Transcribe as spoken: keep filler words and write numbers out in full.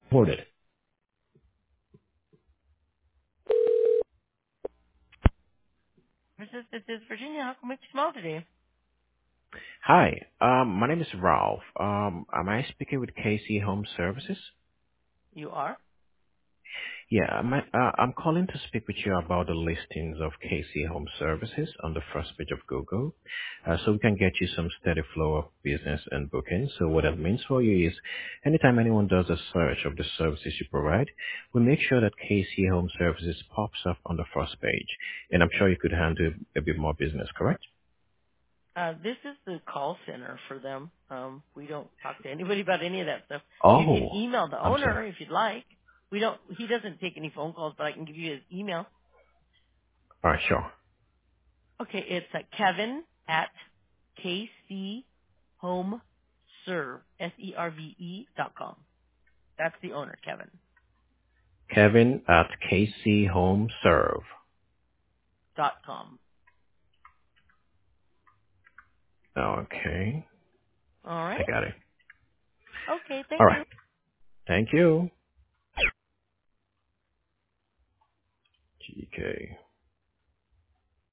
Recorded. This is, this is Virginia. How can we small today? Hi, um, my name is Ralph. Um, am I speaking with K C Home Services? You are? Yeah, my, uh, I'm calling to speak with you about the listings of K C Home Services on the first page of Google, uh, so we can get you some steady flow of business and bookings. So what that means for you is, anytime anyone does a search of the services you provide, we make sure that K C Home Services pops up on the first page, and I'm sure you could handle a bit more business, correct? Uh, this is the call center for them. Um, we don't talk to anybody about any of that stuff. You can Oh, email the I'm sorry. owner if you'd like. We don't, he doesn't take any phone calls, but I can give you his email. All right, sure. Okay, it's uh, Kevin at kchomeserve, S E R V E dot com. That's the owner, Kevin. Kevin at K C Home Serve. Dot com. Okay, All right? I got it. Okay, All thank you. right. Thank you. G K.